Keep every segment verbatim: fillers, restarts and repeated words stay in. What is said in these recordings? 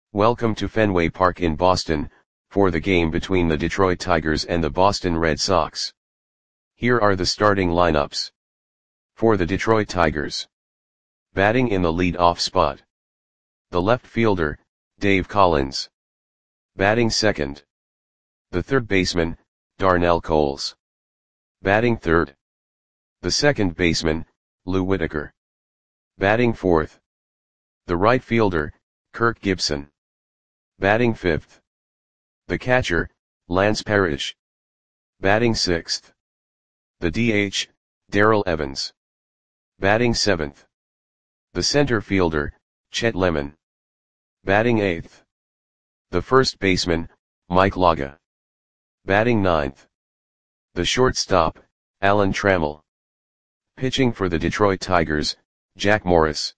Welcome to Fenway Park in Boston, for the game between the Detroit Tigers and the Boston Red Sox. Here are the starting lineups. For the Detroit Tigers. Batting in the lead-off spot. The left fielder, Dave Collins. Batting second. The third baseman, Darnell Coles. Batting third. The second baseman, Lou Whitaker. Batting fourth. The right fielder, Kirk Gibson. Batting fifth. The catcher, Lance Parrish. Batting sixth. The D H, Darrell Evans. Batting seventh. The center fielder, Chet Lemon. Batting eighth. The first baseman, Mike Laga. Batting ninth. The shortstop, Alan Trammell. Pitching for the Detroit Tigers, Jack Morris.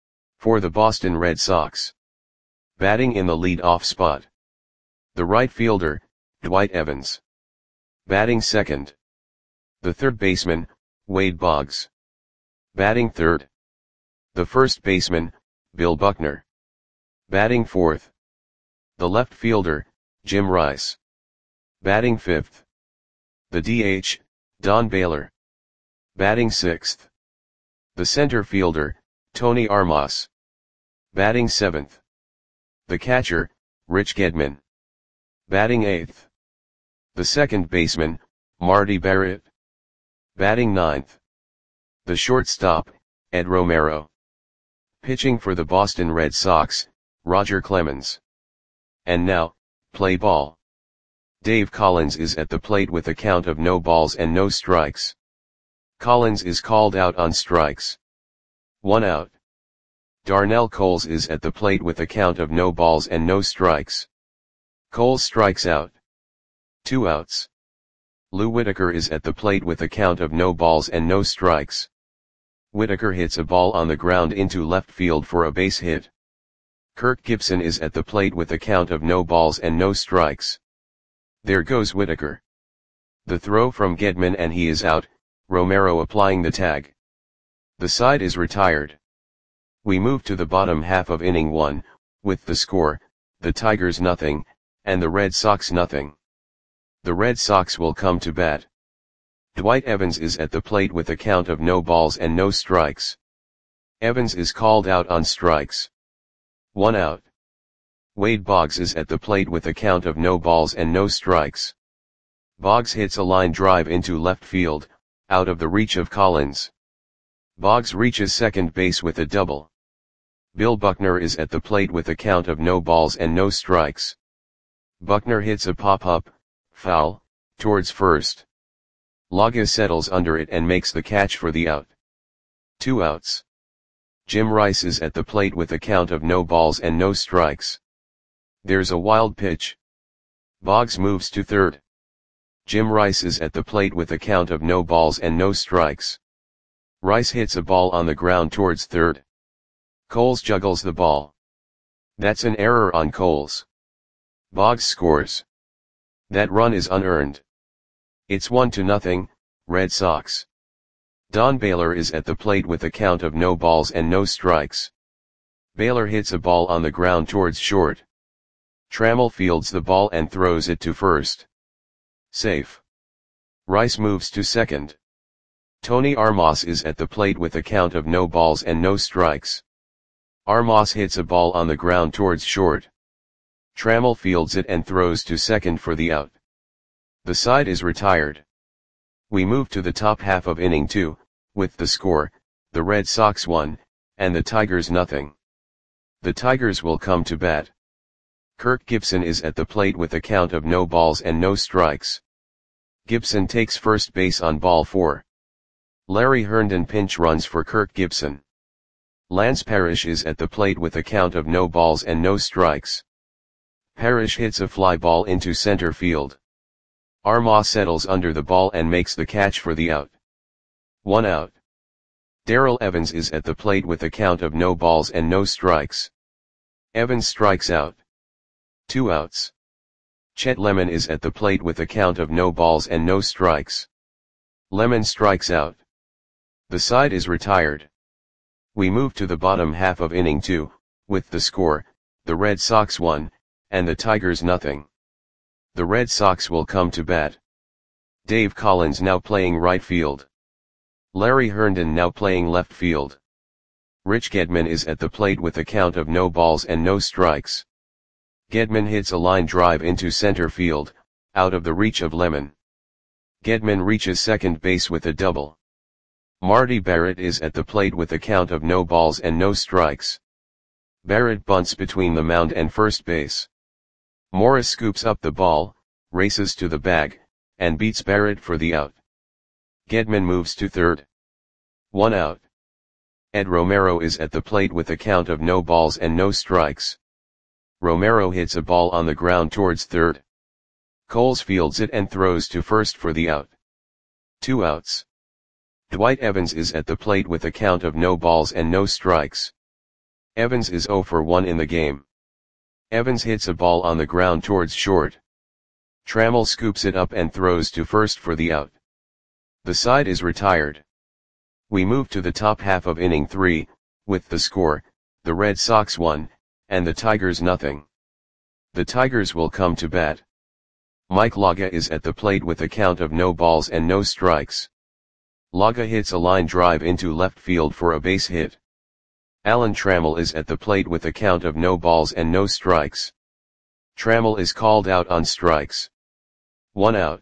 For the Boston Red Sox. Batting in the lead-off spot. The right fielder, Dwight Evans. Batting second. The third baseman, Wade Boggs. Batting third. The first baseman, Bill Buckner. Batting fourth. The left fielder, Jim Rice. Batting fifth. The D H, Don Baylor. Batting sixth. The center fielder, Tony Armas. Batting seventh. The catcher, Rich Gedman. Batting eighth. The second baseman, Marty Barrett. Batting ninth. The shortstop, Ed Romero. Pitching for the Boston Red Sox, Roger Clemens. And now, play ball. Dave Collins is at the plate with a count of no balls and no strikes. Collins is called out on strikes. One out. Darnell Coles is at the plate with a count of no balls and no strikes. Coles strikes out. Two outs. Lou Whitaker is at the plate with a count of no balls and no strikes. Whitaker hits a ball on the ground into left field for a base hit. Kirk Gibson is at the plate with a count of no balls and no strikes. There goes Whitaker. The throw from Gedman and he is out, Romero applying the tag. The side is retired. We move to the bottom half of inning one, with the score, the Tigers nothing, and the Red Sox nothing. The Red Sox will come to bat. Dwight Evans is at the plate with a count of no balls and no strikes. Evans is called out on strikes. One out. Wade Boggs is at the plate with a count of no balls and no strikes. Boggs hits a line drive into left field, out of the reach of Collins. Boggs reaches second base with a double. Bill Buckner is at the plate with a count of no balls and no strikes. Buckner hits a pop-up, foul, towards first. Laga settles under it and makes the catch for the out. Two outs. Jim Rice is at the plate with a count of no balls and no strikes. There's a wild pitch. Boggs moves to third. Jim Rice is at the plate with a count of no balls and no strikes. Rice hits a ball on the ground towards third. Coles juggles the ball. That's an error on Coles. Boggs scores. That run is unearned. It's one to nothing, Red Sox. Don Baylor is at the plate with a count of no balls and no strikes. Baylor hits a ball on the ground towards short. Trammell fields the ball and throws it to first. Safe. Rice moves to second. Tony Armas is at the plate with a count of no balls and no strikes. Armas hits a ball on the ground towards short. Trammell fields it and throws to second for the out. The side is retired. We move to the top half of inning two, with the score, the Red Sox one, and the Tigers nothing. The Tigers will come to bat. Kirk Gibson is at the plate with a count of no balls and no strikes. Gibson takes first base on ball four. Larry Herndon pinch runs for Kirk Gibson. Lance Parrish is at the plate with a count of no balls and no strikes. Parrish hits a fly ball into center field. Armas settles under the ball and makes the catch for the out. One out. Darrell Evans is at the plate with a count of no balls and no strikes. Evans strikes out. Two outs. Chet Lemon is at the plate with a count of no balls and no strikes. Lemon strikes out. The side is retired. We move to the bottom half of inning two, with the score, the Red Sox one, and the Tigers nothing. The Red Sox will come to bat. Dave Collins now playing right field. Larry Herndon now playing left field. Rich Gedman is at the plate with a count of no balls and no strikes. Gedman hits a line drive into center field, out of the reach of Lemon. Gedman reaches second base with a double. Marty Barrett is at the plate with a count of no balls and no strikes. Barrett bunts between the mound and first base. Morris scoops up the ball, races to the bag, and beats Barrett for the out. Gedman moves to third. One out. Ed Romero is at the plate with a count of no balls and no strikes. Romero hits a ball on the ground towards third. Coles fields it and throws to first for the out. Two outs. Dwight Evans is at the plate with a count of no balls and no strikes. Evans is oh for one in the game. Evans hits a ball on the ground towards short. Trammell scoops it up and throws to first for the out. The side is retired. We move to the top half of inning three, with the score, the Red Sox one, and the Tigers nothing. The Tigers will come to bat. Mike Laga is at the plate with a count of no balls and no strikes. Laga hits a line drive into left field for a base hit. Alan Trammell is at the plate with a count of no balls and no strikes. Trammell is called out on strikes. One out.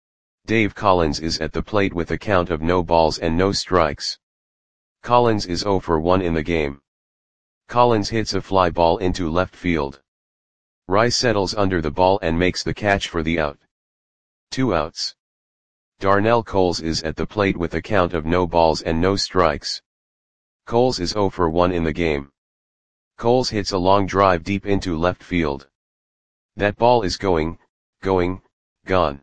Dave Collins is at the plate with a count of no balls and no strikes. Collins is oh for one in the game. Collins hits a fly ball into left field. Rice settles under the ball and makes the catch for the out. Two outs. Darnell Coles is at the plate with a count of no balls and no strikes. Coles is oh for one in the game. Coles hits a long drive deep into left field. That ball is going, going, gone.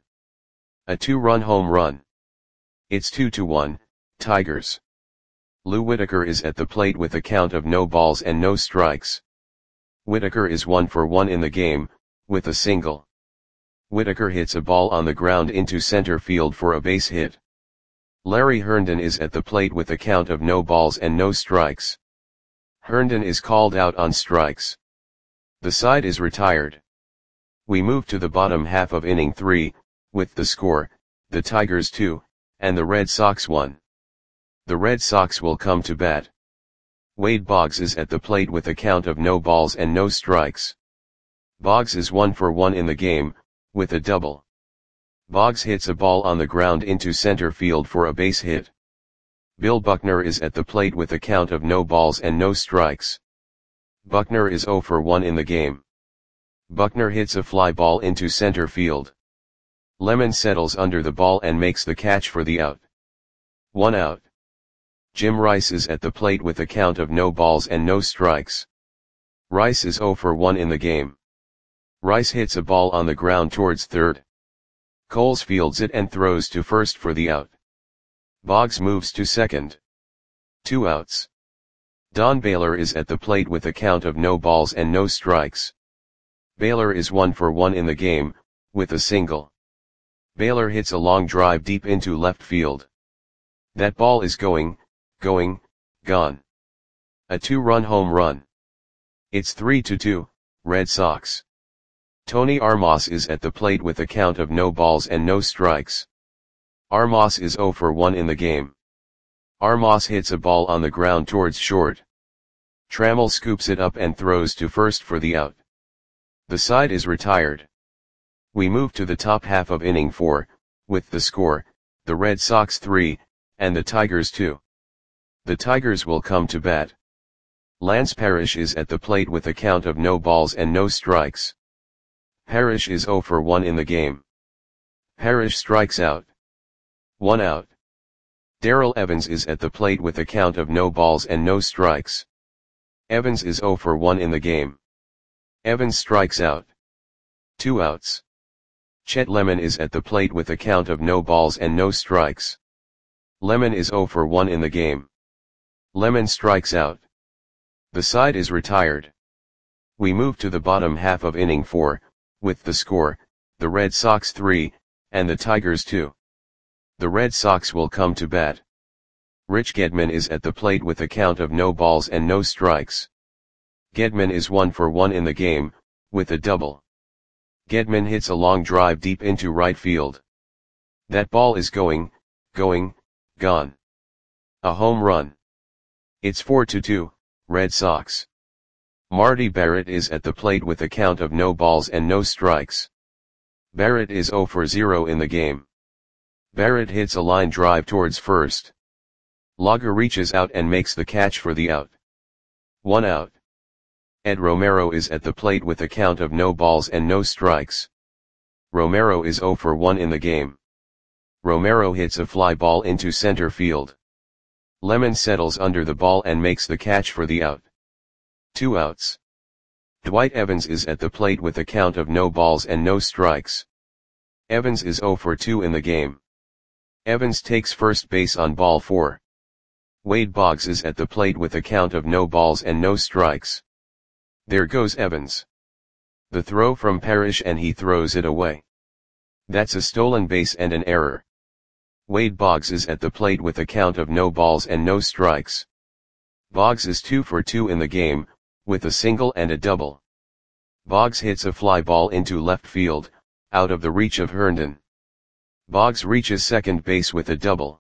A two-run home run. It's two to one, Tigers. Lou Whitaker is at the plate with a count of no balls and no strikes. Whitaker is one for one in the game, with a single. Whitaker hits a ball on the ground into center field for a base hit. Larry Herndon is at the plate with a count of no balls and no strikes. Herndon is called out on strikes. The side is retired. We move to the bottom half of inning three, with the score, the Tigers two, and the Red Sox one. The Red Sox will come to bat. Wade Boggs is at the plate with a count of no balls and no strikes. Boggs is one for one in the game, with a double. Boggs hits a ball on the ground into center field for a base hit. Bill Buckner is at the plate with a count of no balls and no strikes. Buckner is oh for one in the game. Buckner hits a fly ball into center field. Lemon settles under the ball and makes the catch for the out. One out. Jim Rice is at the plate with a count of no balls and no strikes. Rice is oh for one in the game. Rice hits a ball on the ground towards third. Coles fields it and throws to first for the out. Boggs moves to second. Two outs. Don Baylor is at the plate with a count of no balls and no strikes. Baylor is one for one in the game, with a single. Baylor hits a long drive deep into left field. That ball is going, going, gone. A two-run home run. It's three to two, Red Sox. Tony Armas is at the plate with a count of no balls and no strikes. Armas is oh for one in the game. Armas hits a ball on the ground towards short. Trammell scoops it up and throws to first for the out. The side is retired. We move to the top half of inning four, with the score, the Red Sox three, and the Tigers two. The Tigers will come to bat. Lance Parrish is at the plate with a count of no balls and no strikes. Parrish is oh for one in the game. Parrish strikes out. One out. Darrell Evans is at the plate with a count of no balls and no strikes. Evans is oh for one in the game. Evans strikes out. Two outs. Chet Lemon is at the plate with a count of no balls and no strikes. Lemon is oh for one in the game. Lemon strikes out. The side is retired. We move to the bottom half of inning four, with the score, the Red Sox three, and the Tigers two. The Red Sox will come to bat. Rich Gedman is at the plate with a count of no balls and no strikes. Gedman is one for one in the game, with a double. Gedman hits a long drive deep into right field. That ball is going, going, gone. A home run. It's four to two, Red Sox. Marty Barrett is at the plate with a count of no balls and no strikes. Barrett is zero for zero in the game. Barrett hits a line drive towards first. Laga reaches out and makes the catch for the out. One out. Ed Romero is at the plate with a count of no balls and no strikes. Romero is zero for one in the game. Romero hits a fly ball into center field. Lemon settles under the ball and makes the catch for the out. Two outs. Dwight Evans is at the plate with a count of no balls and no strikes. Evans is zero for two in the game. Evans takes first base on ball four. Wade Boggs is at the plate with a count of no balls and no strikes. There goes Evans. The throw from Parrish and he throws it away. That's a stolen base and an error. Wade Boggs is at the plate with a count of no balls and no strikes. Boggs is two for two in the game, with a single and a double. Boggs hits a fly ball into left field, out of the reach of Herndon. Boggs reaches second base with a double.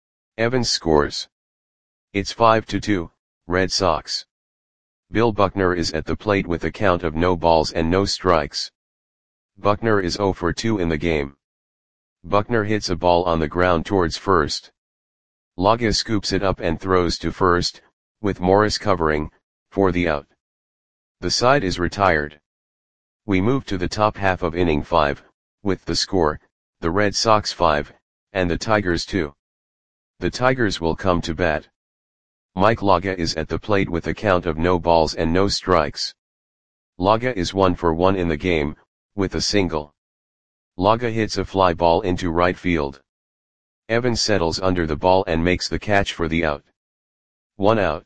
Evans scores. It's five to two, Red Sox. Bill Buckner is at the plate with a count of no balls and no strikes. Buckner is zero for two in the game. Buckner hits a ball on the ground towards first. Laga scoops it up and throws to first, with Morris covering, for the out. The side is retired. We move to the top half of inning five, with the score, the Red Sox five, and the Tigers two. The Tigers will come to bat. Mike Laga is at the plate with a count of no balls and no strikes. Laga is one for one in the game, with a single. Laga hits a fly ball into right field. Evans settles under the ball and makes the catch for the out. One out.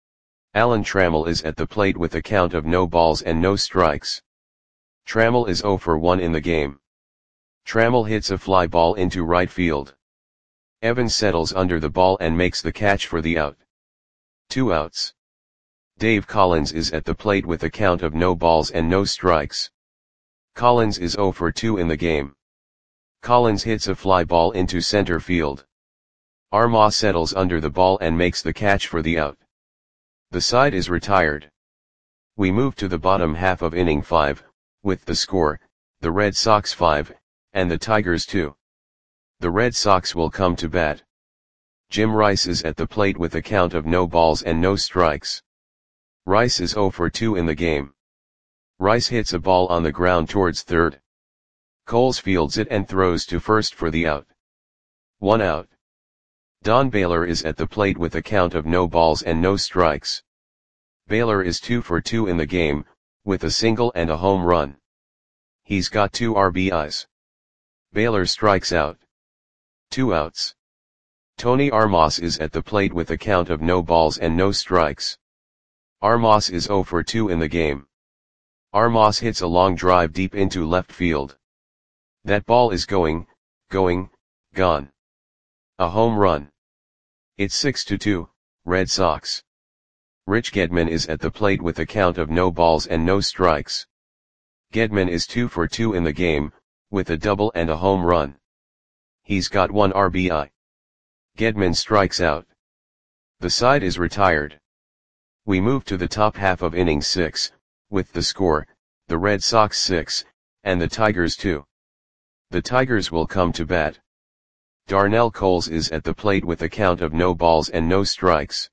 Alan Trammell is at the plate with a count of no balls and no strikes. Trammell is zero for one in the game. Trammell hits a fly ball into right field. Evans settles under the ball and makes the catch for the out. Two outs. Dave Collins is at the plate with a count of no balls and no strikes. Collins is zero for two in the game. Collins hits a fly ball into center field. Armah settles under the ball and makes the catch for the out. The side is retired. We move to the bottom half of inning five, with the score, the Red Sox five, and the Tigers two. The Red Sox will come to bat. Jim Rice is at the plate with a count of no balls and no strikes. Rice is zero for two in the game. Rice hits a ball on the ground towards third. Coles fields it and throws to first for the out. One out. Don Baylor is at the plate with a count of no balls and no strikes. Baylor is two for two in the game, with a single and a home run. He's got two R B Is. Baylor strikes out. Two outs. Tony Armas is at the plate with a count of no balls and no strikes. Armas is zero for two in the game. Armas hits a long drive deep into left field. That ball is going, going, gone. A home run. It's six to two, Red Sox. Rich Gedman is at the plate with a count of no balls and no strikes. Gedman is two for two in the game, with a double and a home run. He's got one R B I. Gedman strikes out. The side is retired. We move to the top half of inning six, with the score, the Red Sox six, and the Tigers two. The Tigers will come to bat. Darnell Coles is at the plate with a count of no balls and no strikes.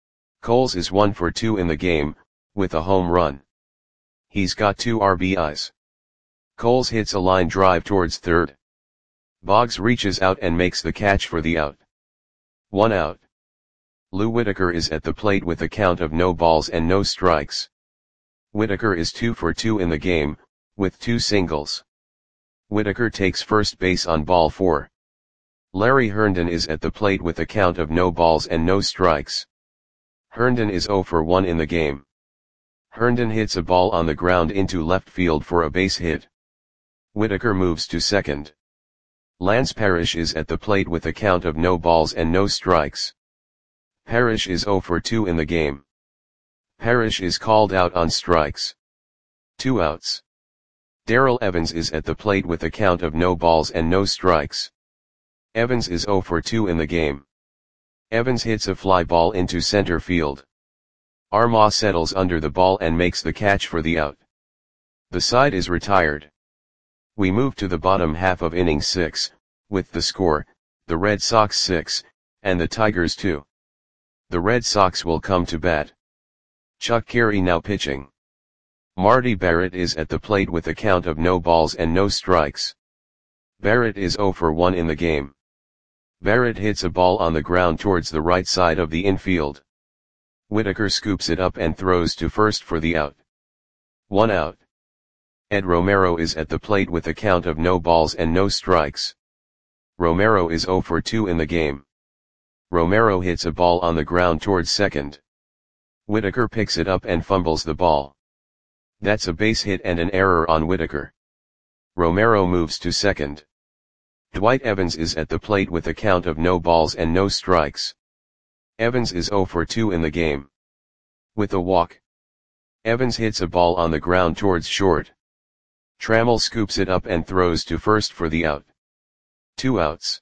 Coles is one for two in the game, with a home run. He's got two R B Is. Coles hits a line drive towards third. Boggs reaches out and makes the catch for the out. One out. Lou Whitaker is at the plate with a count of no balls and no strikes. Whitaker is two for two in the game, with two singles. Whitaker takes first base on ball four. Larry Herndon is at the plate with a count of no balls and no strikes. Herndon is zero for one in the game. Herndon hits a ball on the ground into left field for a base hit. Whitaker moves to second. Lance Parrish is at the plate with a count of no balls and no strikes. Parrish is zero for two in the game. Parrish is called out on strikes. Two outs. Darrell Evans is at the plate with a count of no balls and no strikes. Evans is oh for two in the game. Evans hits a fly ball into center field. Armah settles under the ball and makes the catch for the out. The side is retired. We move to the bottom half of inning six, with the score, the Red Sox six, and the Tigers two. The Red Sox will come to bat. Chuck Carey now pitching. Marty Barrett is at the plate with a count of no balls and no strikes. Barrett is oh for one in the game. Barrett hits a ball on the ground towards the right side of the infield. Whitaker scoops it up and throws to first for the out. One out. Ed Romero is at the plate with a count of no balls and no strikes. Romero is oh for two in the game. Romero hits a ball on the ground towards second. Whitaker picks it up and fumbles the ball. That's a base hit and an error on Whitaker. Romero moves to second. Dwight Evans is at the plate with a count of no balls and no strikes. Evans is oh for two in the game. With a walk. Evans hits a ball on the ground towards short. Trammell scoops it up and throws to first for the out. Two outs.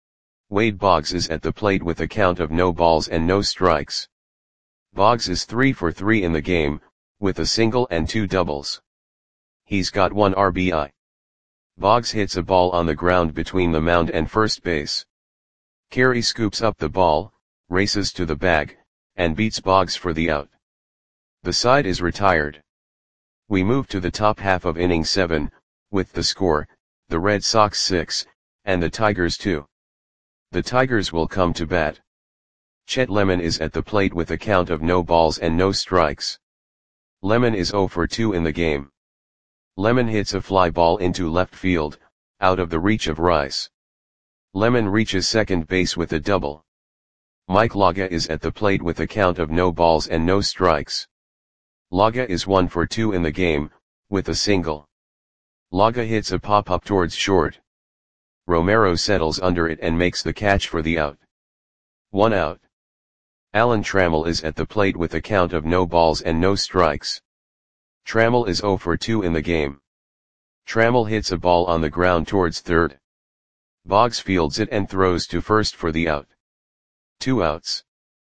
Wade Boggs is at the plate with a count of no balls and no strikes. Boggs is three for three in the game, with a single and two doubles. He's got one R B I. Boggs hits a ball on the ground between the mound and first base. Carey scoops up the ball, races to the bag, and beats Boggs for the out. The side is retired. We move to the top half of inning seven, with the score, the Red Sox six, and the Tigers two. The Tigers will come to bat. Chet Lemon is at the plate with a count of no balls and no strikes. Lemon is oh for two in the game. Lemon hits a fly ball into left field, out of the reach of Rice. Lemon reaches second base with a double. Mike Laga is at the plate with a count of no balls and no strikes. Laga is one for two in the game, with a single. Laga hits a pop-up towards short. Romero settles under it and makes the catch for the out. One out. Alan Trammell is at the plate with a count of no balls and no strikes. Trammell is oh for two in the game. Trammell hits a ball on the ground towards third. Boggs fields it and throws to first for the out. Two outs.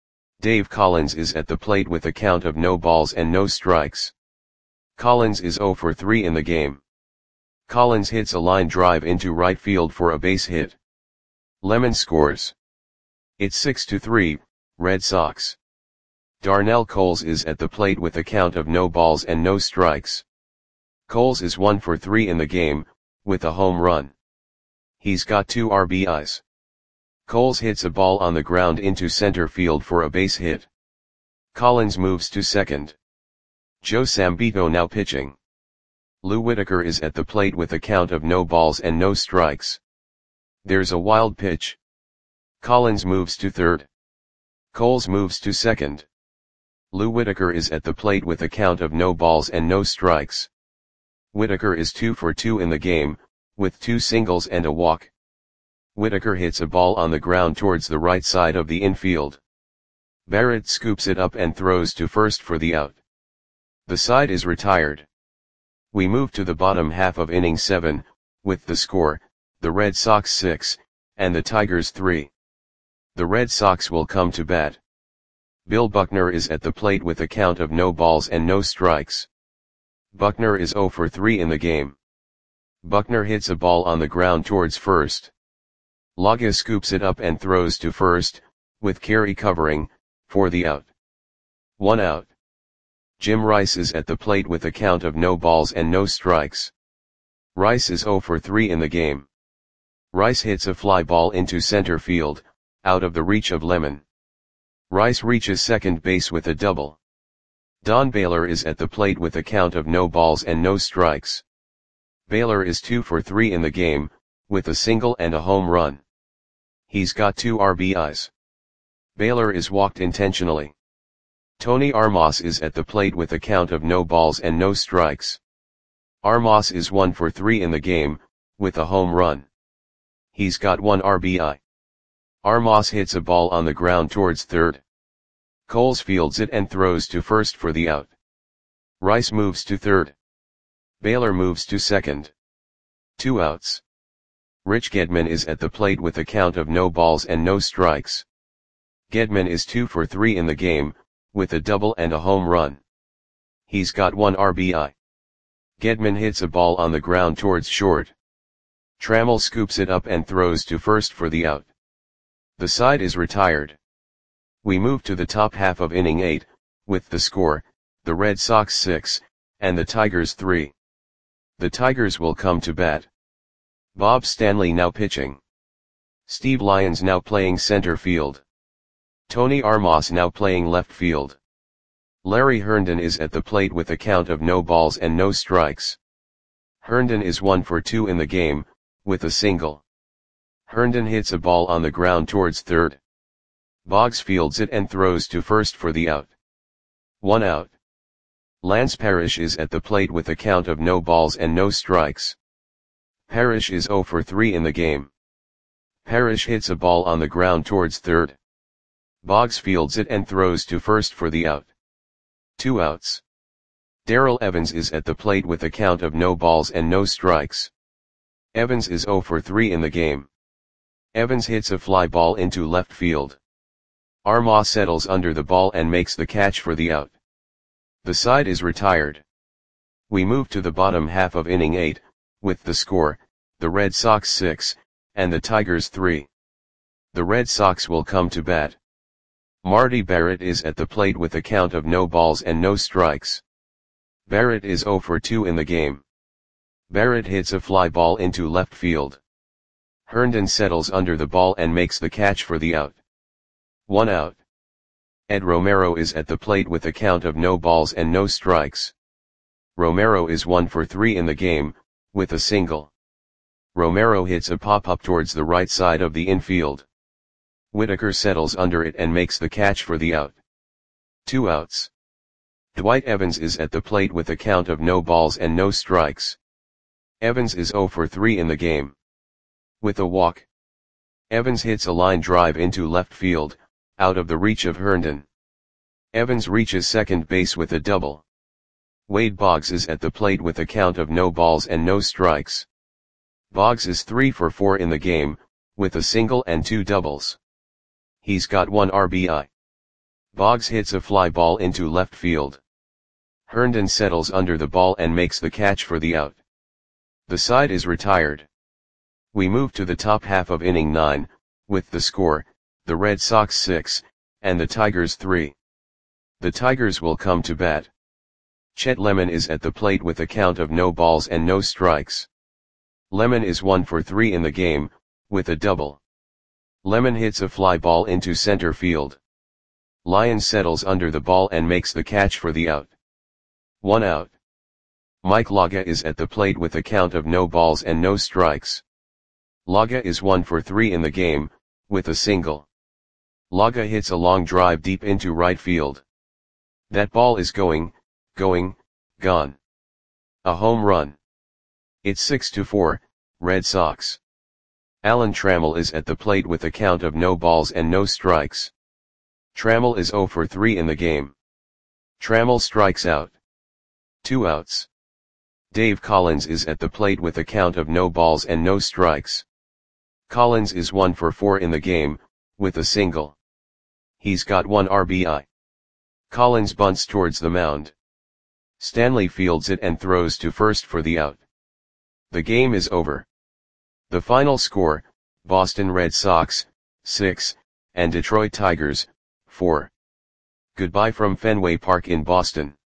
Dave Collins is at the plate with a count of no balls and no strikes. Collins is oh for three in the game. Collins hits a line drive into right field for a base hit. Lemon scores. It's six to three, Red Sox. Darnell Coles is at the plate with a count of no balls and no strikes. Coles is one for three in the game, with a home run. He's got two R B Is. Coles hits a ball on the ground into center field for a base hit. Collins moves to second. Joe Sambito now pitching. Lou Whitaker is at the plate with a count of no balls and no strikes. There's a wild pitch. Collins moves to third. Coles moves to second. Lou Whitaker is at the plate with a count of no balls and no strikes. Whitaker is two for two in the game, with two singles and a walk. Whitaker hits a ball on the ground towards the right side of the infield. Barrett scoops it up and throws to first for the out. The side is retired. We move to the bottom half of inning seven, with the score, the Red Sox six, and the Tigers three. The Red Sox will come to bat. Bill Buckner is at the plate with a count of no balls and no strikes. Buckner is oh for three in the game. Buckner hits a ball on the ground towards first. Laga scoops it up and throws to first, with Carey covering, for the out. One out. Jim Rice is at the plate with a count of no balls and no strikes. Rice is oh for three in the game. Rice hits a fly ball into center field, out of the reach of Lemon. Rice reaches second base with a double. Don Baylor is at the plate with a count of no balls and no strikes. Baylor is two for three in the game, with a single and a home run. He's got two R B Is. Baylor is walked intentionally. Tony Armas is at the plate with a count of no balls and no strikes. Armas is one for three in the game, with a home run. He's got one R B I. Armas hits a ball on the ground towards third. Coles fields it and throws to first for the out. Rice moves to third. Baylor moves to second. Two outs. Rich Gedman is at the plate with a count of no balls and no strikes. Gedman is two for three in the game, with a double and a home run. He's got one R B I. Gedman hits a ball on the ground towards short. Trammell scoops it up and throws to first for the out. The side is retired. We move to the top half of inning eight, with the score, the Red Sox six, and the Tigers three. The Tigers will come to bat. Bob Stanley now pitching. Steve Lyons now playing center field. Tony Armas now playing left field. Larry Herndon is at the plate with a count of no balls and no strikes. Herndon is one for two in the game, with a single. Herndon hits a ball on the ground towards third. Boggs fields it and throws to first for the out. One out. Lance Parrish is at the plate with a count of no balls and no strikes. Parrish is zero for three in the game. Parrish hits a ball on the ground towards third. Boggs fields it and throws to first for the out. Two outs. Darrell Evans is at the plate with a count of no balls and no strikes. Evans is zero for three in the game. Evans hits a fly ball into left field. Armas settles under the ball and makes the catch for the out. The side is retired. We move to the bottom half of inning eight, with the score, the Red Sox six, and the Tigers three. The Red Sox will come to bat. Marty Barrett is at the plate with a count of no balls and no strikes. Barrett is zero for two in the game. Barrett hits a fly ball into left field. Herndon settles under the ball and makes the catch for the out. One out. Ed Romero is at the plate with a count of no balls and no strikes. Romero is one for three in the game, with a single. Romero hits a pop-up towards the right side of the infield. Whitaker settles under it and makes the catch for the out. Two outs. Dwight Evans is at the plate with a count of no balls and no strikes. Evans is zero for three in the game. With a walk. Evans hits a line drive into left field, out of the reach of Herndon. Evans reaches second base with a double. Wade Boggs is at the plate with a count of no balls and no strikes. Boggs is three for four in the game, with a single and two doubles. He's got one R B I. Boggs hits a fly ball into left field. Herndon settles under the ball and makes the catch for the out. The side is retired. We move to the top half of inning nine, with the score, the Red Sox six, and the Tigers three. The Tigers will come to bat. Chet Lemon is at the plate with a count of no balls and no strikes. Lemon is one for three in the game, with a double. Lemon hits a fly ball into center field. Lyons settles under the ball and makes the catch for the out. One out. Mike Laga is at the plate with a count of no balls and no strikes. Laga is one for three in the game, with a single. Laga hits a long drive deep into right field. That ball is going, going, gone. A home run. It's six to four, Red Sox. Alan Trammell is at the plate with a count of no balls and no strikes. Trammell is zero for three in the game. Trammell strikes out. Two outs. Dave Collins is at the plate with a count of no balls and no strikes. Collins is one for four in the game, with a single. He's got one R B I. Collins bunts towards the mound. Stanley fields it and throws to first for the out. The game is over. The final score, Boston Red Sox, six, and Detroit Tigers, four. Goodbye from Fenway Park in Boston.